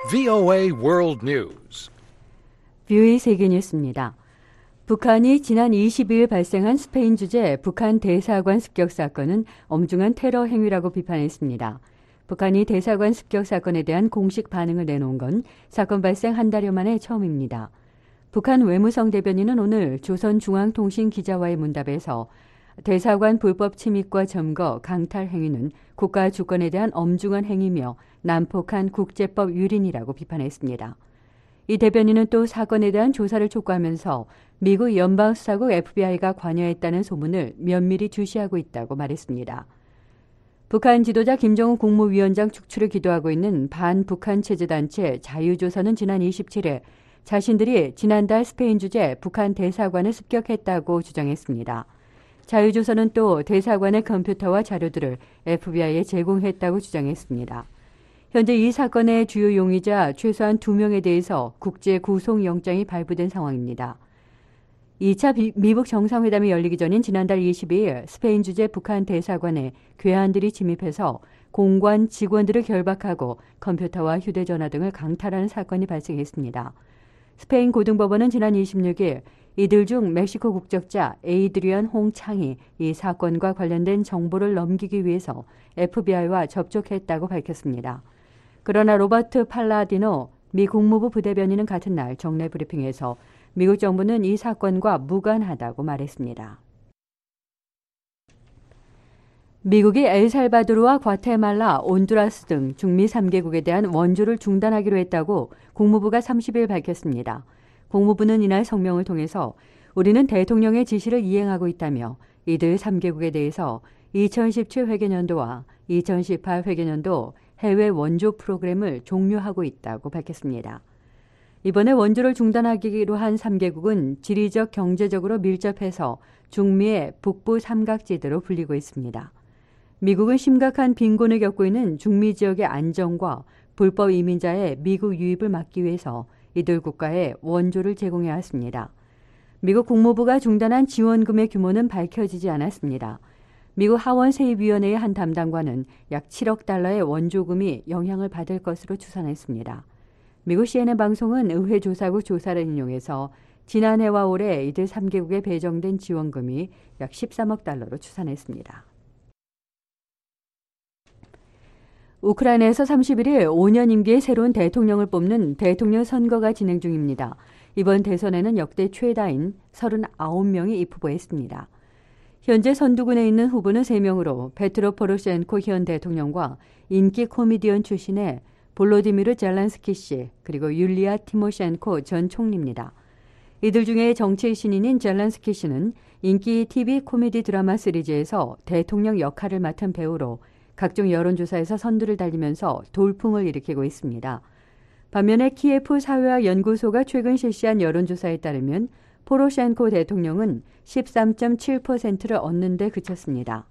VOA World News. VOA 세계뉴스입니다. 북한이 지난 22일 발생한 스페인 주재 북한 대사관 습격 사건은 엄중한 테러 행위라고 비판했습니다. 북한이 대사관 습격 사건에 대한 공식 반응을 내놓은 건 사건 발생 한 달여 만에 처음입니다. 북한 외무성 대변인은 오늘 조선중앙통신 기자와의 문답에서 대사관 불법 침입과 점거, 강탈 행위는 국가 주권에 대한 엄중한 행위며 난폭한 국제법 유린이라고 비판했습니다. 이 대변인은 또 사건에 대한 조사를 촉구하면서 미국 연방수사국 FBI가 관여했다는 소문을 면밀히 주시하고 있다고 말했습니다. 북한 지도자 김정은 국무위원장 축출을 기도하고 있는 반북한 체제단체 자유조선은 지난 27일 자신들이 지난달 스페인 주재 북한 대사관을 습격했다고 주장했습니다. 자유조선은 또 대사관의 컴퓨터와 자료들을 FBI에 제공했다고 주장했습니다. 현재 이 사건의 주요 용의자 최소한 2명에 대해서 국제 구속영장이 발부된 상황입니다. 2차 미북 정상회담이 열리기 전인 지난달 22일 스페인 주재 북한 대사관에 괴한들이 침입해서 공관 직원들을 결박하고 컴퓨터와 휴대전화 등을 강탈하는 사건이 발생했습니다. 스페인 고등법원은 지난 26일 이들 중 멕시코 국적자 에이드리언 홍창이 이 사건과 관련된 정보를 넘기기 위해서 FBI와 접촉했다고 밝혔습니다. 그러나 로버트 팔라디노 미 국무부 부대변인은 같은 날 정례 브리핑에서 미국 정부는 이 사건과 무관하다고 말했습니다. 미국이 엘살바도르와 과테말라, 온두라스 등 중미 3개국에 대한 원조를 중단하기로 했다고 국무부가 30일 밝혔습니다. 국무부는 이날 성명을 통해서 우리는 대통령의 지시를 이행하고 있다며 이들 3개국에 대해서 2017 회계년도와 2018 회계년도 해외 원조 프로그램을 종료하고 있다고 밝혔습니다. 이번에 원조를 중단하기로 한 3개국은 지리적 경제적으로 밀접해서 중미의 북부 삼각지대로 불리고 있습니다. 미국은 심각한 빈곤을 겪고 있는 중미 지역의 안정과 불법 이민자의 미국 유입을 막기 위해서 이들 국가에 원조를 제공해야 했습니다. 미국 국무부가 중단한 지원금의 규모는 밝혀지지 않았습니다. 미국 하원세입위원회의 한 담당관은 약 7억 달러의 원조금이 영향을 받을 것으로 추산했습니다. 미국 CNN 방송은 의회 조사국 조사를 인용해서 지난해와 올해 이들 3개국에 배정된 지원금이 약 13억 달러로 추산했습니다. 우크라이나에서 31일 5년 임기의 새로운 대통령을 뽑는 대통령 선거가 진행 중입니다. 이번 대선에는 역대 최다인 39명이 입후보했습니다. 현재 선두군에 있는 후보는 3명으로 베트로 포로셴코 현 대통령과 인기 코미디언 출신의 볼로디미르 젤란스키 씨 그리고 율리아 티모셴코 전 총리입니다. 이들 중에 정치 신인인 젤란스키 씨는 인기 TV 코미디 드라마 시리즈에서 대통령 역할을 맡은 배우로 각종 여론조사에서 선두를 달리면서 돌풍을 일으키고 있습니다. 반면에 키예프 사회학 연구소가 최근 실시한 여론조사에 따르면 포로셴코 대통령은 13.7%를 얻는 데 그쳤습니다.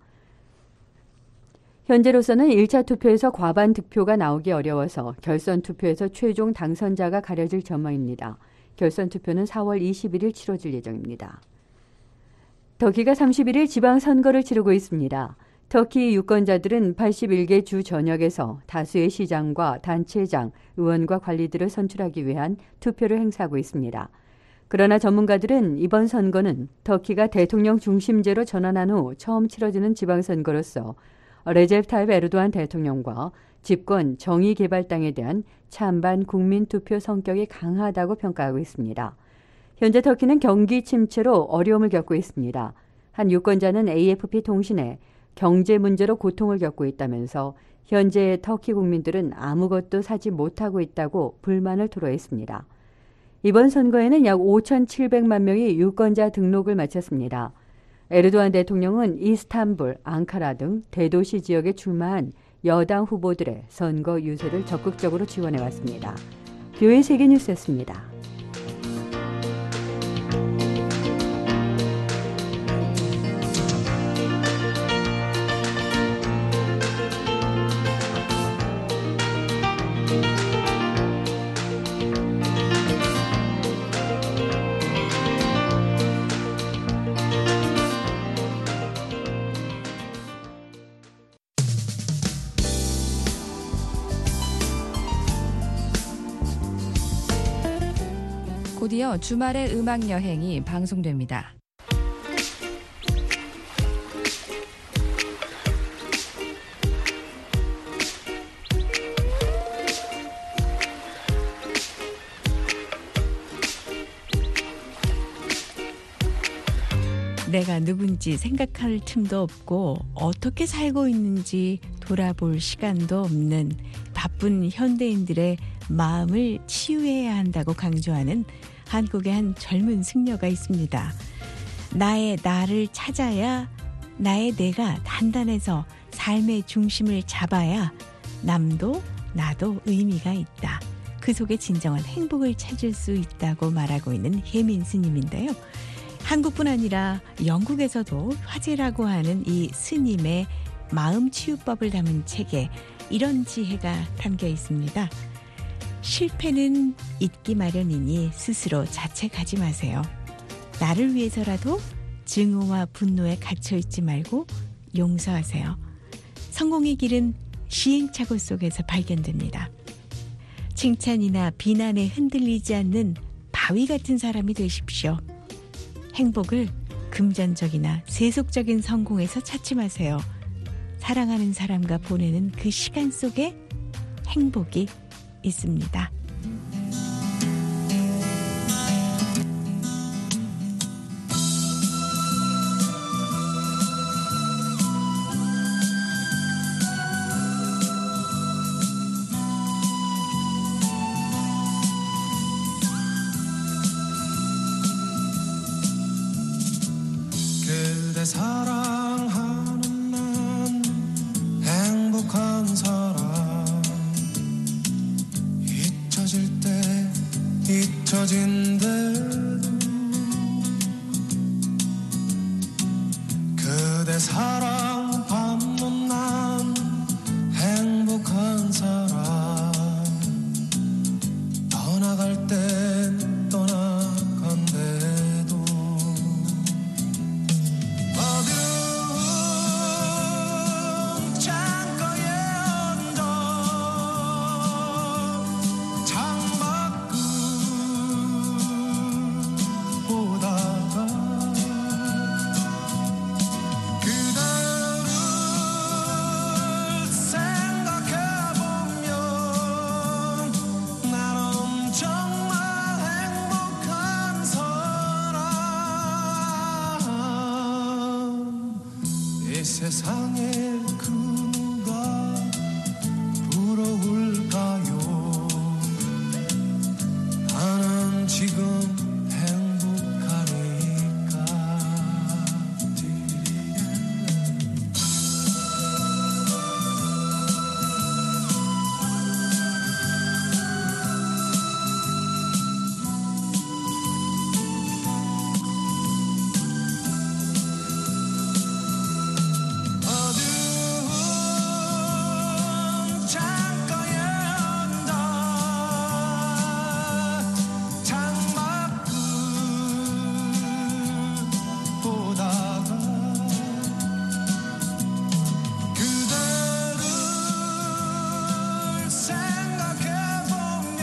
현재로서는 1차 투표에서 과반 득표가 나오기 어려워서 결선 투표에서 최종 당선자가 가려질 전망입니다. 결선 투표는 4월 21일 치러질 예정입니다. 터키가 31일 지방선거를 치르고 있습니다. 터키 유권자들은 81개 주 전역에서 다수의 시장과 단체장, 의원과 관리들을 선출하기 위한 투표를 행사하고 있습니다. 그러나 전문가들은 이번 선거는 터키가 대통령 중심제로 전환한 후 처음 치러지는 지방선거로서 레제프 타입 에르도안 대통령과 집권 정의개발당에 대한 찬반 국민투표 성격이 강하다고 평가하고 있습니다. 현재 터키는 경기 침체로 어려움을 겪고 있습니다. 한 유권자는 AFP 통신에 경제 문제로 고통을 겪고 있다면서 현재 터키 국민들은 아무것도 사지 못하고 있다고 불만을 토로했습니다. 이번 선거에는 약 5,700만 명이 유권자 등록을 마쳤습니다. 에르도안 대통령은 이스탄불, 앙카라 등 대도시 지역에 출마한 여당 후보들의 선거 유세를 적극적으로 지원해왔습니다. VOA 세계뉴스였습니다. 곧이어 주말의 음악 여행이 방송됩니다. 내가 누군지 생각할 틈도 없고 어떻게 살고 있는지 돌아볼 시간도 없는 바쁜 현대인들의 마음을 치유해야 한다고 강조하는 한국의 한 젊은 승려가 있습니다. 나의 나를 찾아야 나의 내가 단단해서 삶의 중심을 잡아야 남도 나도 의미가 있다. 그 속에 진정한 행복을 찾을 수 있다고 말하고 있는 혜민 스님인데요. 한국뿐 아니라 영국에서도 화제라고 하는 이 스님의 마음치유법을 담은 책에 이런 지혜가 담겨 있습니다. 실패는 있기 마련이니 스스로 자책하지 마세요. 나를 위해서라도 증오와 분노에 갇혀있지 말고 용서하세요. 성공의 길은 시행착오 속에서 발견됩니다. 칭찬이나 비난에 흔들리지 않는 바위 같은 사람이 되십시오. 행복을 금전적이나 세속적인 성공에서 찾지 마세요. 사랑하는 사람과 보내는 그 시간 속에 행복이 있습니다. 그대 사랑하는 난 행복한 사람 잊혀질 때 잊혀진대도 그대 사랑받는 난 행복한 사람 떠나갈 땐 떠나간대도 어두운 창가에 앉아 창밖을 보다가 그대를 생각해보면 나는 정말 행복한 사람 이 세상에 그 누가 부러울까요 나는 지금 행복하니까 어두운 창가에 앉아 창밖을 보다가 그대를 생각해보면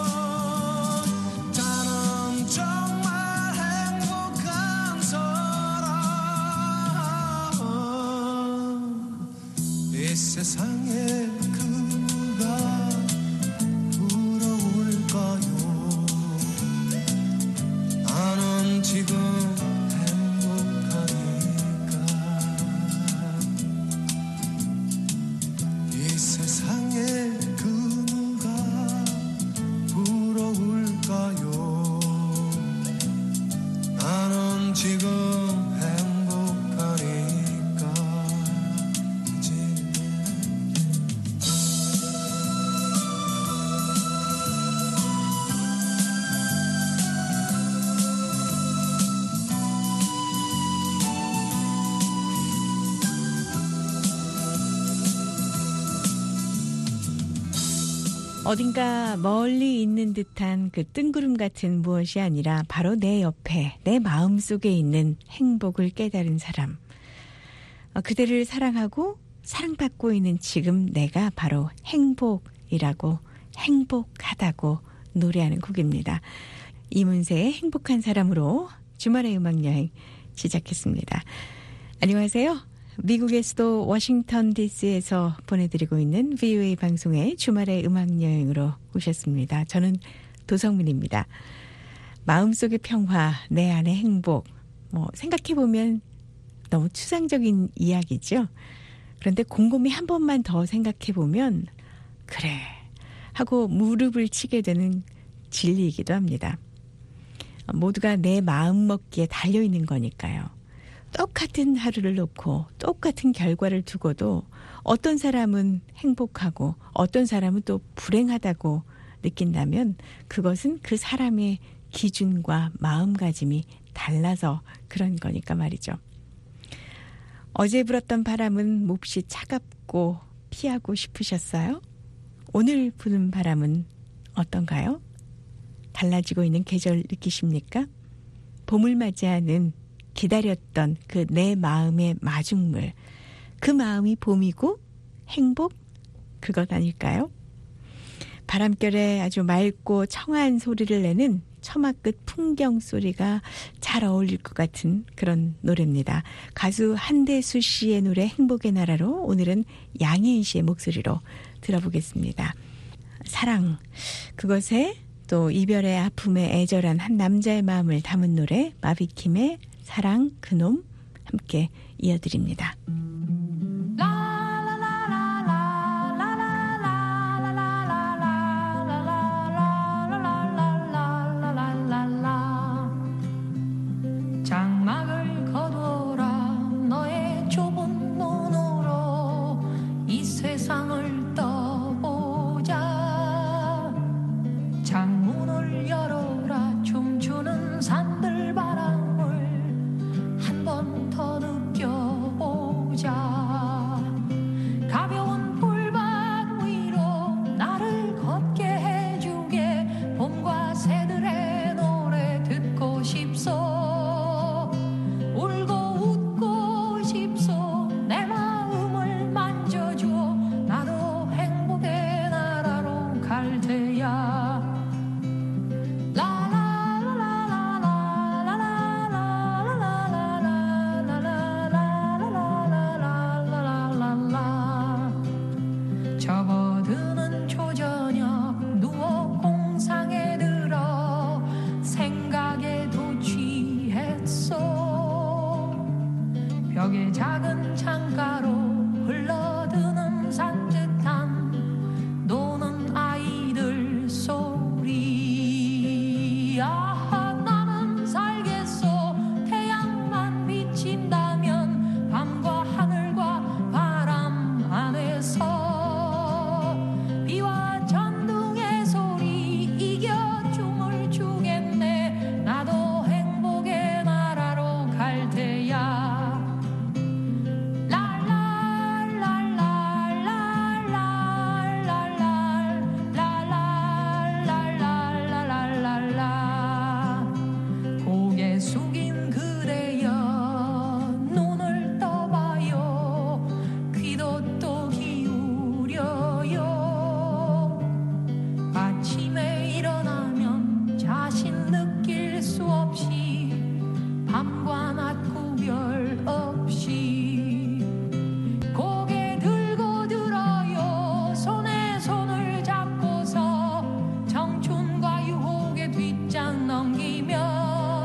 나는 정말 행복한 사람 이 세상에 그 누가 부러울까요 나는 지금 행복하니까 이 세상에 그 누가 부러울까요 나는 지금 행복하니까 어딘가 멀리 있는 듯한 그 뜬구름 같은 무엇이 아니라 바로 내 옆에 내 마음속에 있는 행복을 깨달은 사람. 그대를 사랑하고 사랑받고 있는 지금 내가 바로 행복이라고 행복하다고 노래하는 곡입니다. 이문세의 행복한 사람으로 주말의 음악여행 시작했습니다. 안녕하세요. 미국의 수도 워싱턴 DC에서 보내드리고 있는 VOA 방송의 주말의 음악여행으로 오셨습니다. 저는 도성민입니다. 마음속의 평화, 내 안의 행복, 생각해보면 너무 추상적인 이야기죠. 그런데 곰곰이 한 번만 더 생각해보면 그래 하고 무릎을 치게 되는 진리이기도 합니다. 모두가 내 마음먹기에 달려있는 거니까요. 똑같은 하루를 놓고 똑같은 결과를 두고도 어떤 사람은 행복하고 어떤 사람은 또 불행하다고 느낀다면 그것은 그 사람의 기준과 마음가짐이 달라서 그런 거니까 말이죠. 어제 불었던 바람은 몹시 차갑고 피하고 싶으셨어요? 오늘 부는 바람은 어떤가요? 달라지고 있는 계절 느끼십니까? 봄을 맞이하는 기다렸던 그 내 마음의 마중물, 그 마음이 봄이고 행복? 그것 아닐까요? 바람결에 아주 맑고 청아한 소리를 내는 처마끝 풍경 소리가 잘 어울릴 것 같은 그런 노래입니다. 가수 한대수 씨의 노래 행복의 나라로 오늘은 양희은 씨의 목소리로 들어보겠습니다. 사랑, 그것에 또 이별의 아픔에 애절한 한 남자의 마음을 담은 노래 마비킴의 사랑 그놈 함께 이어드립니다. 장막을 거둬라 너의 좁은 눈으로 이 세상을 떠보자. 창문을 열어라 춤추는 산들 바람을 한 번 더 느껴보자. 가벼운 풀밭 위로 나를 걷게 해주게 봄과 새들의 노래 듣고 싶소. 울고 웃고 싶소. 내 마음을 만져줘. 나도 행복의 나라로 갈 테야. 접어드는 초저녁 누워 공상에 들어 생각에도 취했어. 벽에 작은 창가로 흘러드는 산뜻한 노는 아이들 소리. 아하 나는 살겠어. 태양만 비친다면 밤과 하늘과 바람 안에서. 비와 전등의 소리 이겨 춤을 추겠네. 나도 행복의 나라로 갈 테야. 고개 숙인 그대여 눈을 떠봐요. 귀도 또 기울여요. 아침에 일어나면 자신 느낄 수 없이 밤과 낮 구별 없이 고개 들고 들어요. 손에 손을 잡고서 청춘과 유혹의 뒷장 넘기며.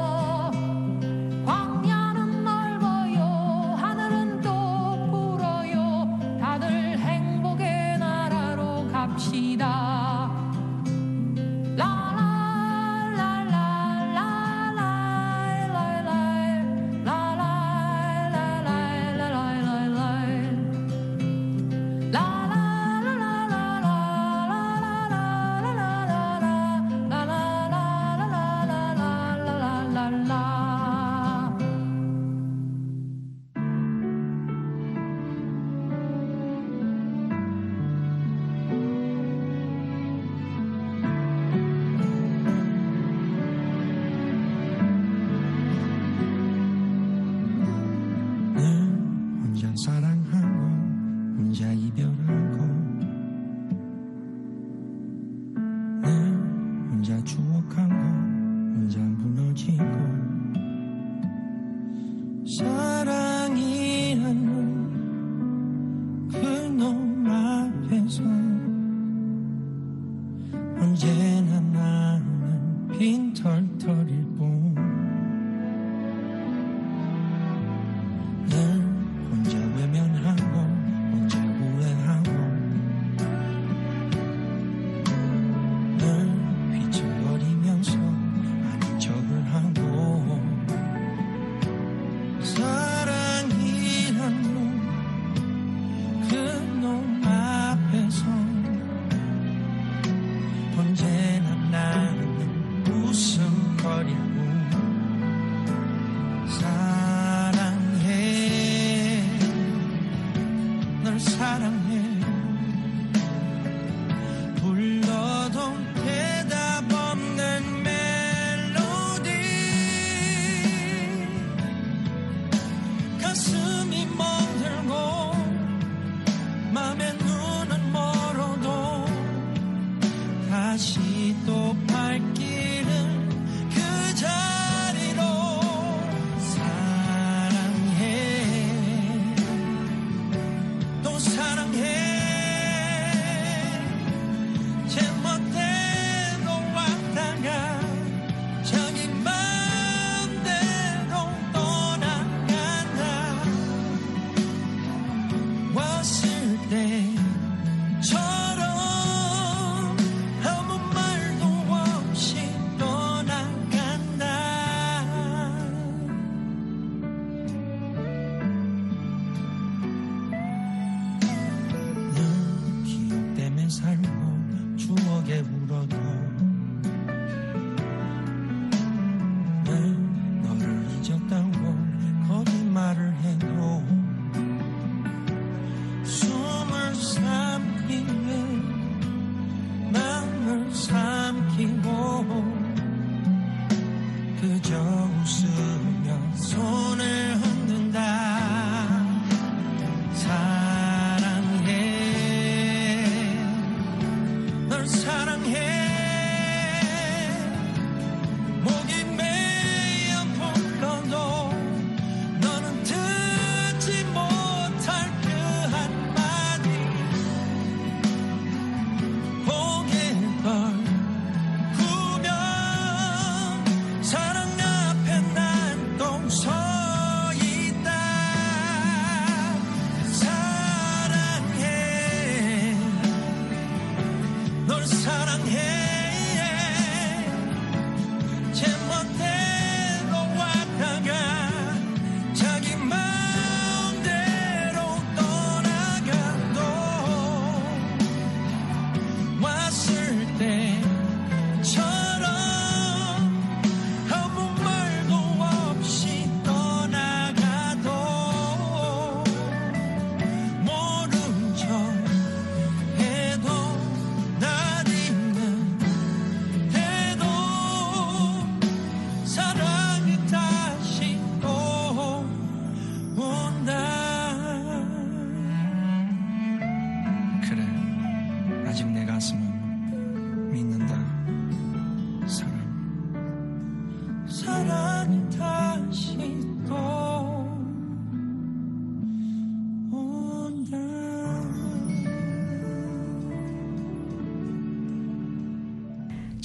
광야는 넓어요. 하늘은 또 푸러요. 다들 행복의 나라로 갑시다.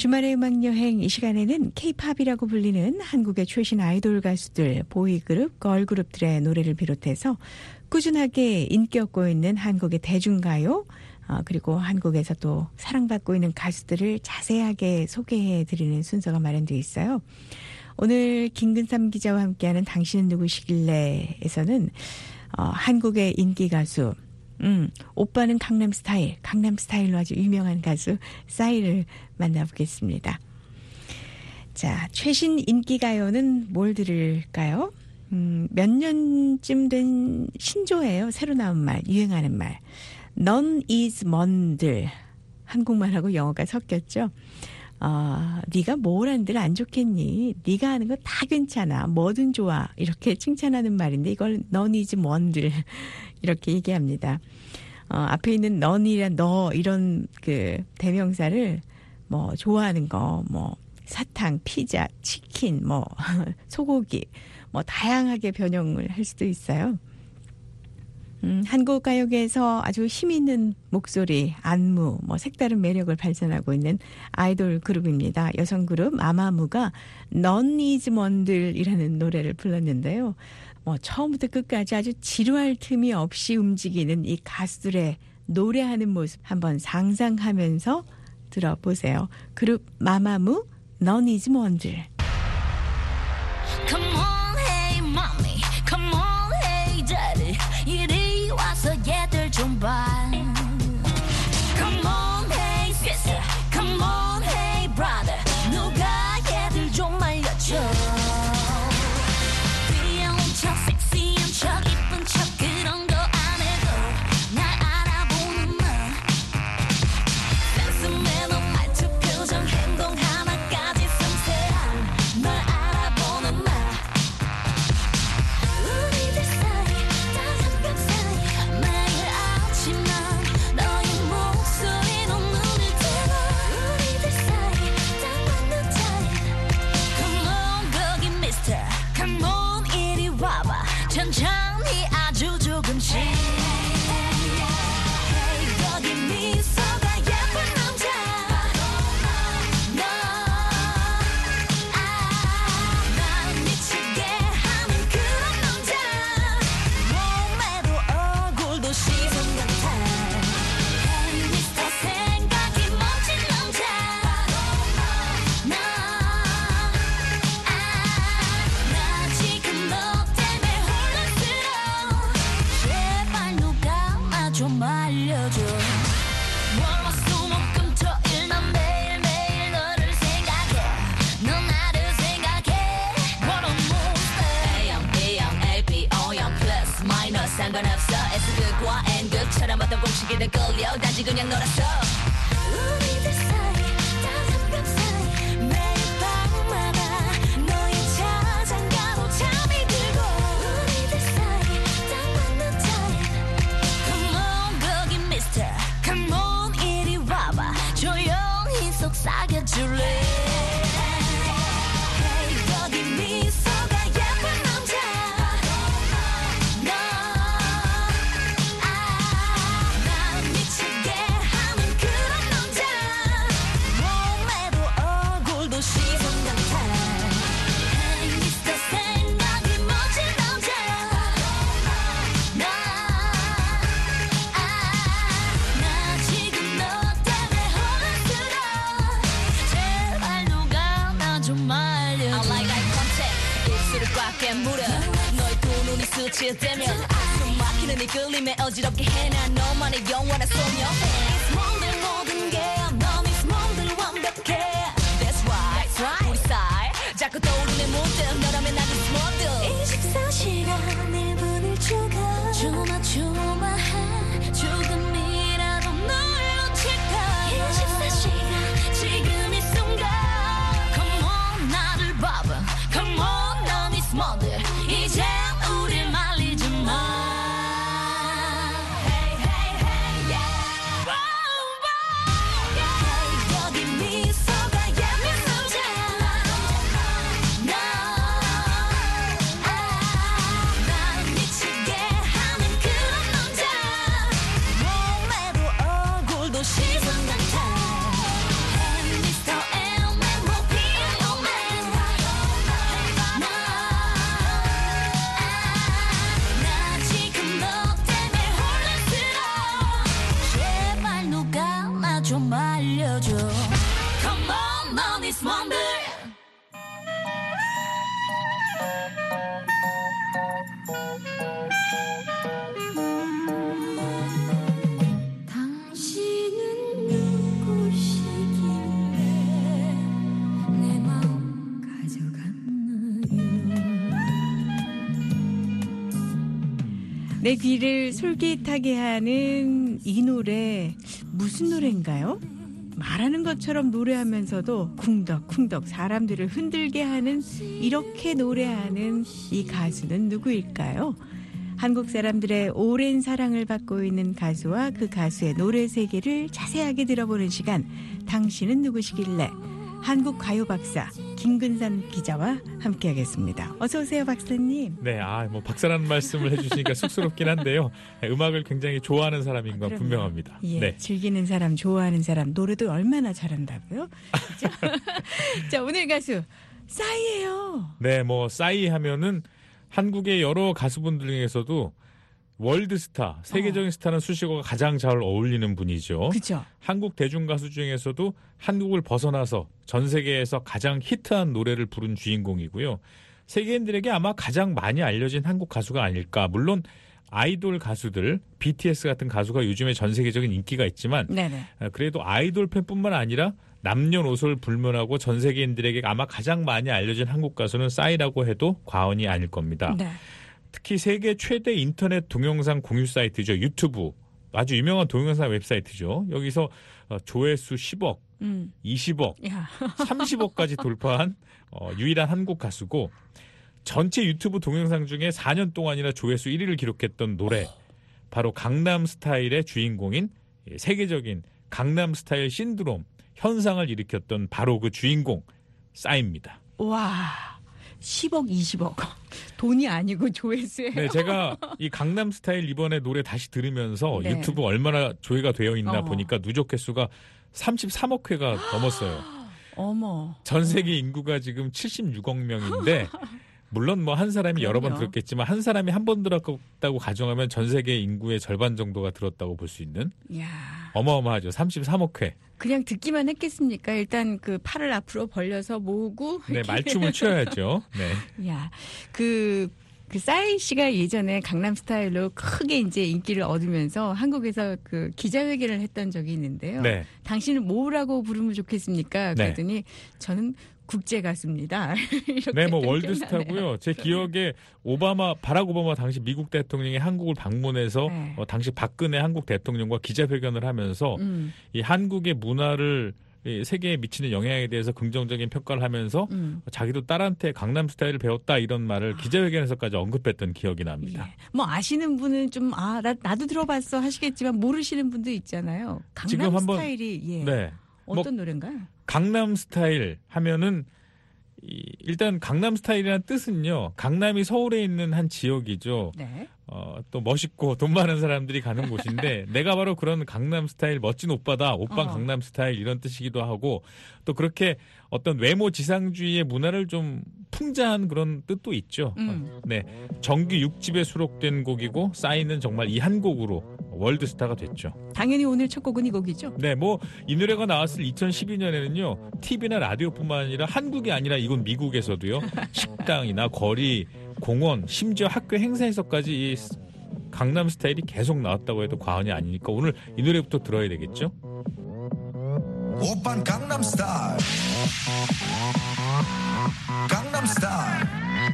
주말의 음악여행 이 시간에는 K-팝이라고 불리는 한국의 최신 아이돌 가수들, 보이그룹, 걸그룹들의 노래를 비롯해서 꾸준하게 인기 얻고 있는 한국의 대중가요, 그리고 한국에서 또 사랑받고 있는 가수들을 자세하게 소개해드리는 순서가 마련되어 있어요. 오늘 김근삼 기자와 함께하는 당신은 누구시길래에서는 한국의 인기 가수, 오빠는 강남스타일로 아주 유명한 가수 싸이를 만나보겠습니다. 자, 최신 인기가요는 뭘 들을까요? 몇 년쯤 된 신조예요. 새로 나온 말, 유행하는 말. 넌 is 뭔들. 한국말하고 영어가 섞였죠. 네가 뭘 한들 안 좋겠니? 네가 하는 거 다 괜찮아. 뭐든 좋아. 이렇게 칭찬하는 말인데 이걸 넌 is 뭔들 이렇게 얘기합니다. 앞에 있는 넌이란 너 이런 그 대명사를 뭐 좋아하는 거, 뭐 사탕, 피자, 치킨, 뭐 소고기, 뭐 다양하게 변형을 할 수도 있어요. 한국 가요계에서 아주 힘 있는 목소리, 안무, 뭐 색다른 매력을 발산하고 있는 아이돌 그룹입니다. 여성 그룹 마마무가 넌 이즈 뭔들이라는 노래를 불렀는데요. 뭐 처음부터 끝까지 아주 지루할 틈이 없이 움직이는 이 가수들의 노래하는 모습 한번 상상하면서 들어보세요. 그룹 마마무 넌 이즈 뭔들. Come on, hey mommy, come on, hey daddy, 이리 와서 얘들 좀 봐. Come on, hey sister, come on, hey brother, 누가 얘들 좀 말려줘. 귀여운 척, 섹시한 척, 이쁜 척 그런 거 안 해도 날 알아보는 나. 센스 매너 말투 표정 행동 하나까지 섬세한 널 알아보는 나. 우리들 사이 딱 한 뼘 사이 매일 아침 난 너의 목소리로 눈을 뜨고 우리들 사이 딱 맞는 타입. Come on 거기 mister, come on 이리 와봐 천천히 아주 조금씩. Hey 거기 미소가 예쁜 남자 날 미치게 하는 그런 남자 몸매도 얼굴도 시선 같아. Hey 미스터 생각이 멋진 남자 나 지금 너 때문에 혼란스러워. 제발 누가 나 좀 말려줘. 월화수목금토일 난 매일매일 너를 생각해. 넌 나를 생각해. What a monster. A형 B형 AB O형 플러스 마이너스 상관없어. S극과 N극처럼 어떤 공식에도 끌려 단지 그냥 놀았어. 우리들 사이 딱 한 뼘 사이 매일 밤마다 너의 자장가로 잠이 들고 우리들 사이 딱 맞는 타입. Come on 거기 mister, come on 이리 와봐 조용히 속삭여줄래. Hey 거기 미소가 예쁜 남자 날 미치게 하는 그런 남자 몸매도 얼굴도 시선 같아. Hey 미스터 생각이 멋진 남자 나 지금 너 때문에 혼란스러워. 제발 누가 나 좀 말려줘. I like eye contact 입술을 꽉 깨물어 너의 두 눈이 스치되면 숨 막히는 이 끌림에 어지럽게 해. 난 너만의 영원한 소녀. It's 뭔들 모든 게 넌 is 뭔들 완벽해. That's right 우리 사이 자꾸 떠오르는 모습 너라면 난 is 뭔들. 24시간 1분을 주가 조마조마한 조금이라도 널 놓칠까. 24시간 지금 이 순간 Come on 나를 봐봐 Come on 넌 is 뭔들. 이젠 우릴 말리지 마. Hey hey hey yeah 좀 알려줘. Come on, 넌 it's Monday. 당신은 누구시길래 내 마음 가져갔나요? 내 귀를 솔깃하게 하는 이 노래 무슨 노래인가요? 말하는 것처럼 노래하면서도 쿵덕쿵덕 사람들을 흔들게 하는 이렇게 노래하는 이 가수는 누구일까요? 한국 사람들의 오랜 사랑을 받고 있는 가수와 그 가수의 노래 세계를 자세하게 들어보는 시간. 당신은 누구시길래? 한국 가요 박사 김근삼 기자와 함께하겠습니다. 어서 오세요, 박사님. 네, 뭐 박사라는 말씀을 해주시니까 쑥스럽긴 한데요. 음악을 굉장히 좋아하는 사람인 건 분명합니다. 예, 네. 즐기는 사람, 좋아하는 사람, 노래도 얼마나 잘한다고요? 자, 오늘 가수 싸이예요. 네, 뭐 싸이 하면은 한국의 여러 가수분들 중에서도 월드스타, 세계적인 스타는 수식어가 가장 잘 어울리는 분이죠. 그죠. 한국 대중가수 중에서도 한국을 벗어나서 전 세계에서 가장 히트한 노래를 부른 주인공이고요. 세계인들에게 아마 가장 많이 알려진 한국 가수가 아닐까. 물론 아이돌 가수들, BTS 같은 가수가 요즘에 전 세계적인 인기가 있지만 네네. 그래도 아이돌 팬뿐만 아니라 남녀노소를 불문하고 전 세계인들에게 아마 가장 많이 알려진 한국 가수는 싸이라고 해도 과언이 아닐 겁니다. 네. 특히 세계 최대 인터넷 동영상 공유 사이트죠. 유튜브. 아주 유명한 동영상 웹사이트죠. 여기서 조회수 10억, 20억, 야. 30억까지 돌파한 유일한 한국 가수고 전체 유튜브 동영상 중에 4년 동안이나 조회수 1위를 기록했던 노래. 바로 강남스타일의 주인공인 세계적인 강남스타일 신드롬 현상을 일으켰던 바로 그 주인공 싸이입니다. 와. 10억, 20억. 돈이 아니고 조회수예요. 네, 제가 이 강남스타일 이번에 노래 다시 들으면서 네. 유튜브 얼마나 조회가 되어 있나 보니까 누적 횟수가 33억 회가 넘었어요. 어머. 전 세계 인구가 지금 76억 명인데 물론 뭐 한 사람이 여러 번 들었겠지만 한 사람이 한 번 들었다고 가정하면 전 세계 인구의 절반 정도가 들었다고 볼 수 있는 야. 어마어마하죠. 33억 회. 그냥 듣기만 했겠습니까? 일단 그 팔을 앞으로 벌려서 모으고. 네, 말춤을 춰야죠. 네. 야, 그 싸이 씨가 예전에 강남 스타일로 크게 이제 인기를 얻으면서 한국에서 그 기자회견을 했던 적이 있는데요. 네. 당신은 뭐라고 부르면 좋겠습니까? 네. 그랬더니 저는 국제 가수입니다. 이렇게 네, 뭐 기억나네요. 월드스타고요. 제 기억에 바락 오바마 당시 미국 대통령이 한국을 방문해서 네. 당시 박근혜 한국 대통령과 기자회견을 하면서 이 한국의 문화를 이 세계에 미치는 영향에 대해서 긍정적인 평가를 하면서 자기도 딸한테 강남 스타일을 배웠다 이런 말을 기자회견에서까지 언급했던 기억이 납니다. 예. 뭐 아시는 분은 좀 나도 들어봤어 하시겠지만 모르시는 분도 있잖아요. 강남 지금 한번 스타일이 예. 네. 어떤 노래인가요? 강남 스타일 하면은 일단 강남 스타일이라는 뜻은요. 강남이 서울에 있는 한 지역이죠. 네. 또 멋있고 돈 많은 사람들이 가는 곳인데 내가 바로 그런 강남 스타일 멋진 오빠다. 오빠 강남 스타일 이런 뜻이기도 하고 또 그렇게 어떤 외모 지상주의의 문화를 좀 풍자한 그런 뜻도 있죠. 네. 정규 6집에 수록된 곡이고 싸이는 정말 이 한 곡으로 월드스타가 됐죠. 당연히 오늘 첫 곡은 이 곡이죠. 네, 뭐 이 노래가 나왔을 2012년에는요. TV나 라디오뿐만 아니라 한국이 아니라 이건 미국에서도요. 식당이나 거리, 공원, 심지어 학교 행사에서까지 이 강남 스타일이 계속 나왔다고 해도 과언이 아니니까 오늘 이 노래부터 들어야 되겠죠? 오빤 강남 스타일 강남 스타일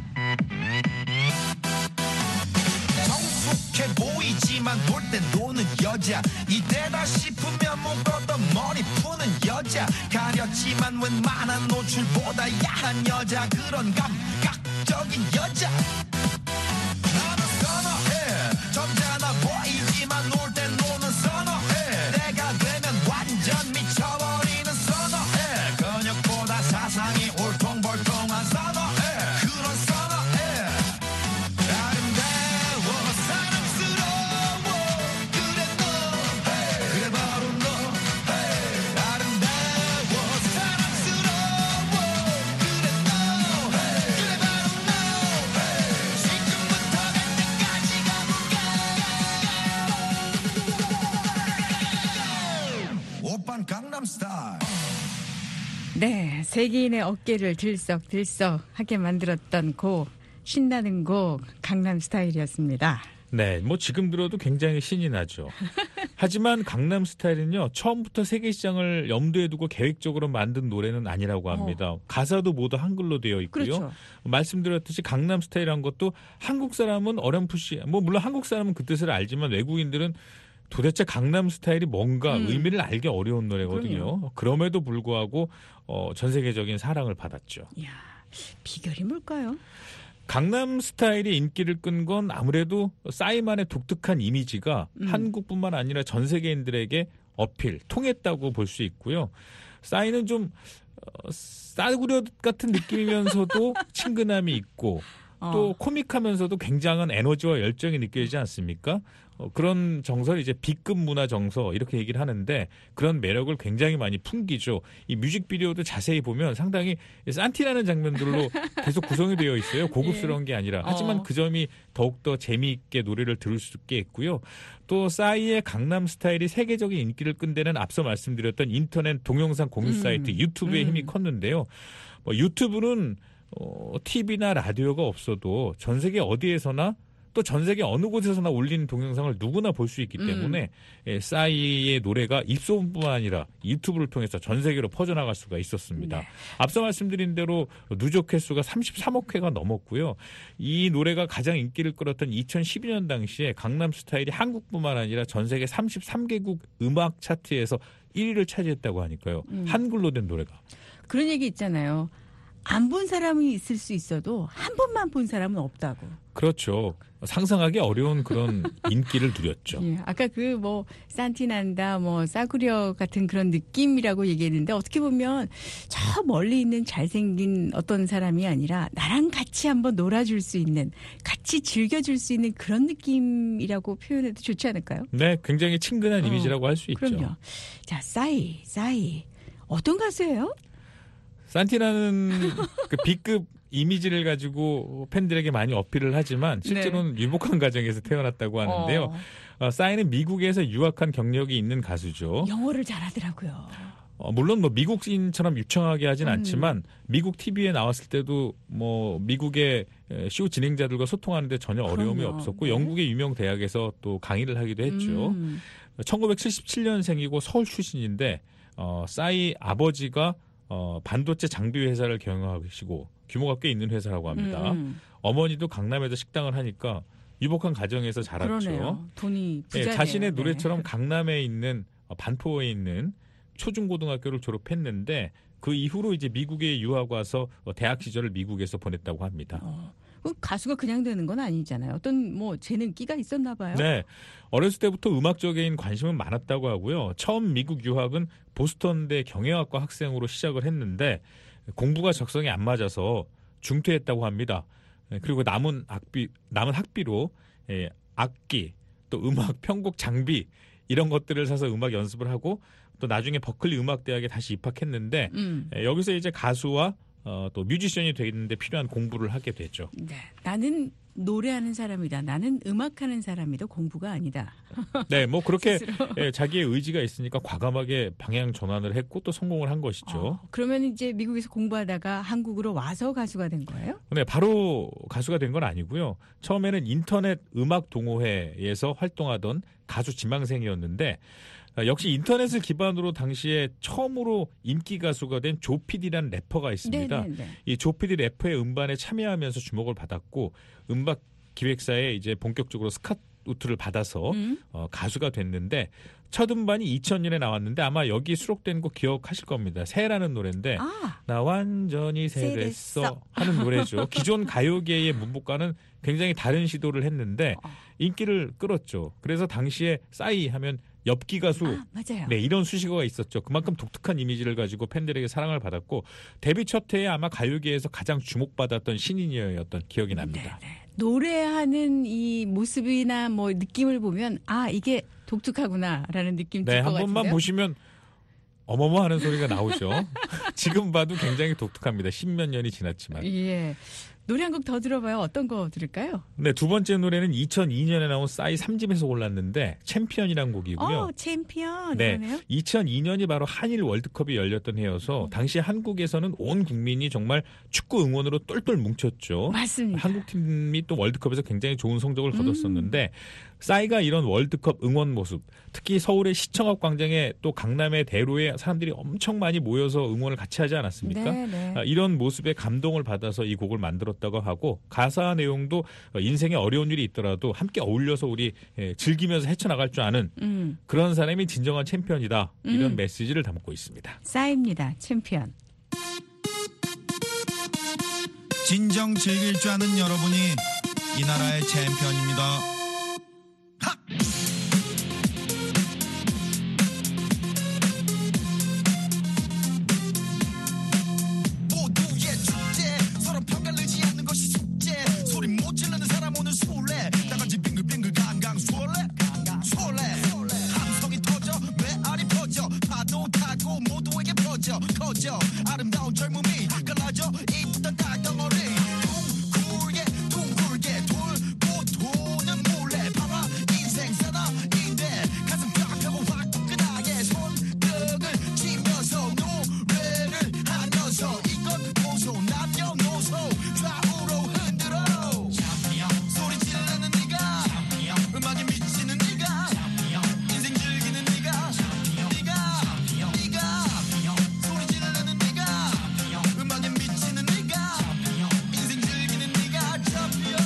성숙해 보이지만 놀 땐 노는 여자 이때다 싶으면 묶었던 머리 푸는 여자 가렸지만 웬만한 노출보다 야한 여자 그런 감각적인 여자 나는 선어해 점잖아 보이지만 놀 땐 노는 선어해 내가 되면 완전 미쳐버리는 선어해 근육보다 사상이 울퉁불퉁한 선어해 그런 선어해 아름다워 사랑스러워 그래 너 그래 바로 너 아름다워 사랑스러워 그래 너 그래 바로 너 지금부터 갈 때까지 가볼까 one Gangnam Style. 네, 세계인의 어깨를 들썩들썩하게 만들었던 곡, 신나는 곡 강남 스타일이었습니다. 네, 뭐 지금 들어도 굉장히 신이 나죠. 하지만 강남 스타일은요, 처음부터 세계 시장을 염두에 두고 계획적으로 만든 노래는 아니라고 합니다. 가사도 모두 한글로 되어 있고요. 그렇죠. 말씀드렸듯이 강남 스타일이란 것도 한국 사람은 어렴풋이, 뭐 물론 한국 사람은 그 뜻을 알지만 외국인들은 도대체 강남 스타일이 뭔가 의미를 알기 어려운 노래거든요. 그럼요. 그럼에도 불구하고 전 세계적인 사랑을 받았죠. 이야, 비결이 뭘까요? 강남 스타일이 인기를 끈 건 아무래도 싸이만의 독특한 이미지가 한국뿐만 아니라 전 세계인들에게 어필, 통했다고 볼 수 있고요. 싸이는 좀 싸구려 같은 느낌이면서도 친근함이 있고 또 코믹하면서도 굉장한 에너지와 열정이 느껴지지 않습니까? 그런 정서를 이제 B급 문화 정서 이렇게 얘기를 하는데 그런 매력을 굉장히 많이 풍기죠. 이 뮤직비디오도 자세히 보면 상당히 산티라는 장면들로 계속 구성이 되어 있어요. 고급스러운 게 아니라. 하지만 그 점이 더욱더 재미있게 노래를 들을 수 있게 했고요. 또 싸이의 강남 스타일이 세계적인 인기를 끈 데는 앞서 말씀드렸던 인터넷 동영상 공유 사이트 유튜브의 힘이 컸는데요. 유튜브는 TV나 라디오가 없어도 전 세계 어디에서나 또 전 세계 어느 곳에서나 올린 동영상을 누구나 볼 수 있기 때문에 싸이의 노래가 입소문뿐만 아니라 유튜브를 통해서 전 세계로 퍼져나갈 수가 있었습니다. 네. 앞서 말씀드린 대로 누적 횟수가 33억 회가 넘었고요. 이 노래가 가장 인기를 끌었던 2012년 당시에 강남 스타일이 한국뿐만 아니라 전 세계 33개국 음악 차트에서 1위를 차지했다고 하니까요. 한글로 된 노래가. 그런 얘기 있잖아요. 안 본 사람이 있을 수 있어도 한 번만 본 사람은 없다고. 그렇죠. 상상하기 어려운 그런 인기를 누렸죠. 예, 아까 그 뭐 산티난다, 뭐 싸구려 같은 그런 느낌이라고 얘기했는데 어떻게 보면 저 멀리 있는 잘생긴 어떤 사람이 아니라 나랑 같이 한번 놀아줄 수 있는, 같이 즐겨줄 수 있는 그런 느낌이라고 표현해도 좋지 않을까요? 네, 굉장히 친근한 이미지라고 할 수 있죠. 그럼요. 자, 싸이 어떤 가수예요? 산티나는 그 B급 이미지를 가지고 팬들에게 많이 어필을 하지만 실제로는 유복한 가정에서 태어났다고 하는데요. 싸이는 미국에서 유학한 경력이 있는 가수죠. 영어를 잘하더라고요. 물론 뭐 미국인처럼 유창하게 하진 않지만 미국 TV에 나왔을 때도 뭐 미국의 쇼 진행자들과 소통하는데 전혀 어려움이 그럼요. 없었고 네. 영국의 유명 대학에서 또 강의를 하기도 했죠. 1977년생이고 서울 출신인데 싸이 아버지가 반도체 장비 회사를 경영하시고 규모가 꽤 있는 회사라고 합니다. 어머니도 강남에서 식당을 하니까 유복한 가정에서 자랐죠. 그러네요. 돈이 부자네요. 자신의 네. 노래처럼 강남에 있는 반포에 있는 초중고등학교를 졸업했는데 그 이후로 이제 미국에 유학 와서 대학 시절을 미국에서 보냈다고 합니다. 그 가수가 그냥 되는 건 아니잖아요. 어떤 뭐 재능 끼가 있었나 봐요. 네. 어렸을 때부터 음악적인 관심은 많았다고 하고요. 처음 미국 유학은 보스턴대 경영학과 학생으로 시작을 했는데 공부가 적성에 안 맞아서 중퇴했다고 합니다. 그리고 남은 학비로 악기, 또 음악 편곡 장비 이런 것들을 사서 음악 연습을 하고 또 나중에 버클리 음악대학에 다시 입학했는데 여기서 이제 가수와 또 뮤지션이 되는데 필요한 공부를 하게 되죠. 네. 나는 노래하는 사람이다. 나는 음악하는 사람이다. 공부가 아니다. 네, 뭐 그렇게 자기의 의지가 있으니까 과감하게 방향 전환을 했고 또 성공을 한 것이죠. 그러면 이제 미국에서 공부하다가 한국으로 와서 가수가 된 거예요? 네, 바로 가수가 된 건 아니고요. 처음에는 인터넷 음악 동호회에서 활동하던 가수 지망생이었는데 역시 인터넷을 기반으로 당시에 처음으로 인기 가수가 된 조피디라는 래퍼가 있습니다. 네네네. 이 조피디 래퍼의 음반에 참여하면서 주목을 받았고 음악 기획사에 이제 본격적으로 스카우트를 받아서 가수가 됐는데 첫 음반이 2000년에 나왔는데 아마 여기 수록된 거 기억하실 겁니다. 새라는 노래인데 나 완전히 새됐어 하는 노래죠. 기존 가요계의 문법과는 굉장히 다른 시도를 했는데 인기를 끌었죠. 그래서 당시에 싸이 하면 엽기 가수 맞아요. 네, 이런 수식어가 있었죠. 그만큼 독특한 이미지를 가지고 팬들에게 사랑을 받았고 데뷔 첫 해에 아마 가요계에서 가장 주목받았던 신인이었던 기억이 납니다. 네. 노래하는 이 모습이나 뭐 느낌을 보면 이게 독특하구나라는 느낌 들 네, 것 한 같은데요. 번만 보시면 어머머 하는 소리가 나오죠. 지금 봐도 굉장히 독특합니다. 십몇 년이 지났지만. 예. 노래 한 곡 더 들어봐요. 어떤 거 들을까요? 네, 두 번째 노래는 2002년에 나온 싸이 3집에서 골랐는데 챔피언이라는 곡이고요. 챔피언. 네, 그러네요. 2002년이 바로 한일 월드컵이 열렸던 해여서 당시 한국에서는 온 국민이 정말 축구 응원으로 똘똘 뭉쳤죠. 맞습니다. 한국팀이 또 월드컵에서 굉장히 좋은 성적을 거뒀었는데 싸이가 이런 월드컵 응원 모습, 특히 서울의 시청 앞 광장에 또 강남의 대로에 사람들이 엄청 많이 모여서 응원을 같이 하지 않았습니까? 네. 이런 모습에 감동을 받아서 이 곡을 만들었다고 하고 가사 내용도 인생에 어려운 일이 있더라도 함께 어울려서 우리 즐기면서 헤쳐나갈 줄 아는 그런 사람이 진정한 챔피언이다. 이런 메시지를 담고 있습니다. 싸이입니다. 챔피언. 진정 즐길 줄 아는 여러분이 이 나라의 챔피언입니다. 모두의 축제 서로 평가르지 않는 것이 숙제 소리 못 지르는 사람 오늘 술래 나같이 빙글빙글 강강 술래 함성이 터져 메아리 퍼져 파도 타고 모두에게 퍼져 커져 아름다운 젊음이 갈라져 이쁘던 땅덩어리 둥글게 돌고 도는 몰래 봐봐 인생 사나인데 가슴 팍 펴고 화끈하게 손뼉을 치면서 노래를 하면서 이건 보소 남녀노소 좌우로 흔들어 소리 지르는 네가 음악에 미치는 네가 인생 즐기는 네가 소리 지르는 네가 음악에 미치는 네가 인생 즐기는 네가 챔피언.